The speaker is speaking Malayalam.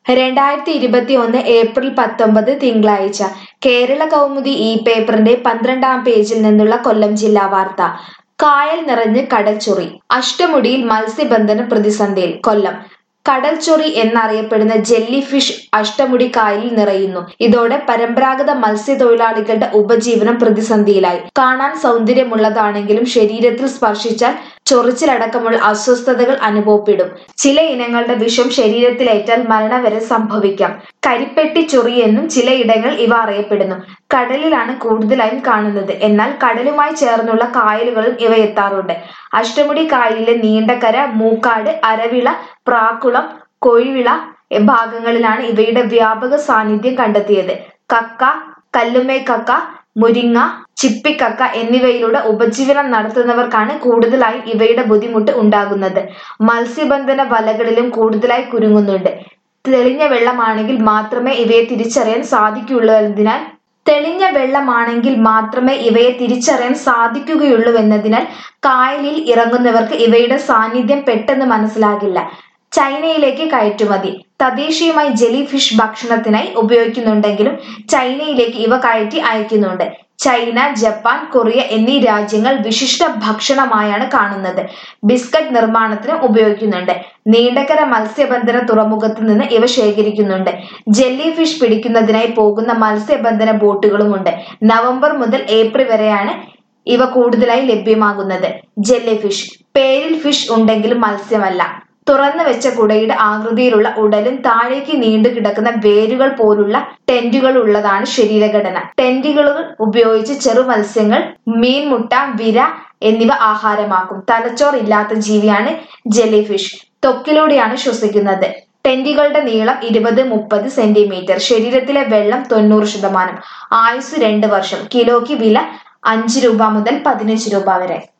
2021 ഏപ്രിൽ 19 തിങ്കളാഴ്ച കേരള കൗമുദി ഈ പേപ്പറിന്റെ 12-ാം പേജിൽ നിന്നുള്ള കൊല്ലം ജില്ലാ വാർത്ത. കായൽ നിറഞ്ഞ് കടൽച്ചൊറി. അഷ്ടമുടിയിൽ മത്സ്യബന്ധനം പ്രതിസന്ധിയിൽ. കൊല്ലം. കടൽച്ചൊറി എന്നറിയപ്പെടുന്ന ജെല്ലി ഫിഷ് അഷ്ടമുടി കായലിൽ നിറയുന്നു. ഇതോടെ പരമ്പരാഗത മത്സ്യത്തൊഴിലാളികളുടെ ഉപജീവനം പ്രതിസന്ധിയിലായി. കാണാൻ സൗന്ദര്യമുള്ളതാണെങ്കിലും ശരീരത്തിൽ സ്പർശിച്ചാൽ ചൊറിച്ചിലടക്കമുള്ള അസ്വസ്ഥതകൾ അനുഭവപ്പെടും. ചില ഇനങ്ങളുടെ വിഷം ശരീരത്തിലേറ്റാൽ മരണം വരെ സംഭവിക്കാം. കരിപ്പെട്ടി ചൊറി എന്നും ചിലയിടങ്ങളിൽ ഇവ അറിയപ്പെടുന്നു. കടലിലാണ് കൂടുതലായും കാണുന്നത്. എന്നാൽ കടലുമായി ചേർന്നുള്ള കായലുകളിലും ഇവ എത്താറുണ്ട്. അഷ്ടമുടി കായലിലെ നീണ്ടകര, മൂക്കാട്, അരവിള, പ്രാക്കുളം, കോഴിവിള ഭാഗങ്ങളിലാണ് ഇവയുടെ വ്യാപക സാന്നിധ്യം കണ്ടെത്തിയത്. കക്ക, കല്ലുമ്മേക്കക്ക, മുരിങ്ങ, ചിപ്പിക്കക്ക എന്നിവയിലൂടെ ഉപജീവനം നടത്തുന്നവർക്കാണ് കൂടുതലായും ഇവയുടെ ബുദ്ധിമുട്ട് ഉണ്ടാകുന്നത്. മത്സ്യബന്ധന വലകളിലും കൂടുതലായി കുരുങ്ങുന്നുണ്ട്. തെളിഞ്ഞ വെള്ളമാണെങ്കിൽ മാത്രമേ ഇവയെ തിരിച്ചറിയാൻ സാധിക്കുകയുള്ളൂവെന്നതിനാൽ കായലിൽ ഇറങ്ങുന്നവർക്ക് ഇവയുടെ സാന്നിധ്യം പെട്ടെന്ന് മനസ്സിലാകില്ല. ചൈനയിലേക്ക് കയറ്റുമതി. തദ്ദേശീയമായി ജെല്ലി ഫിഷ് ഭക്ഷണത്തിനായി ഉപയോഗിക്കുന്നുണ്ടെങ്കിലും ചൈനയിലേക്ക് ഇവ കയറ്റി അയക്കുന്നുണ്ട്. ചൈന, ജപ്പാൻ, കൊറിയ എന്നീ രാജ്യങ്ങൾ വിശിഷ്ട ഭക്ഷണമായാണ് കാണുന്നത്. ബിസ്ക്കറ്റ് നിർമ്മാണത്തിനും ഉപയോഗിക്കുന്നുണ്ട്. നീണ്ടകര മത്സ്യബന്ധന തുറമുഖത്ത് നിന്ന് ഇവ ശേഖരിക്കുന്നുണ്ട്. ജെല്ലി ഫിഷ് പിടിക്കുന്നതിനായി പോകുന്ന മത്സ്യബന്ധന ബോട്ടുകളുമുണ്ട്. നവംബർ മുതൽ ഏപ്രിൽ വരെയാണ് ഇവ കൂടുതലായി ലഭ്യമാകുന്നത്. Jelly fish. പേരിൽ ഫിഷ് ഉണ്ടെങ്കിലും മത്സ്യമല്ല. തുറന്നു വെച്ച കുടയുടെ ആകൃതിയിലുള്ള ഉടലും താഴേക്ക് നീണ്ടു കിടക്കുന്ന വേരുകൾ പോലുള്ള ടെന്റുകളുള്ളതാണ് ശരീരഘടന. ടെന്റുകൾ ഉപയോഗിച്ച് ചെറു മത്സ്യങ്ങൾ, മീൻമുട്ട, വിര എന്നിവ ആഹാരമാക്കും. തലച്ചോർ ഇല്ലാത്ത ജീവിയാണ് ജെല്ലി ഫിഷ്. ത്വക്കിലൂടെയാണ് ശ്വസിക്കുന്നത്. ടെന്റുകളുടെ നീളം 20-30 സെന്റിമീറ്റർ. ശരീരത്തിലെ വെള്ളം 90%. ആയുസ് 2 വർഷം. കിലോയ്ക്ക് വില 5 രൂപ മുതൽ 15 രൂപ വരെ.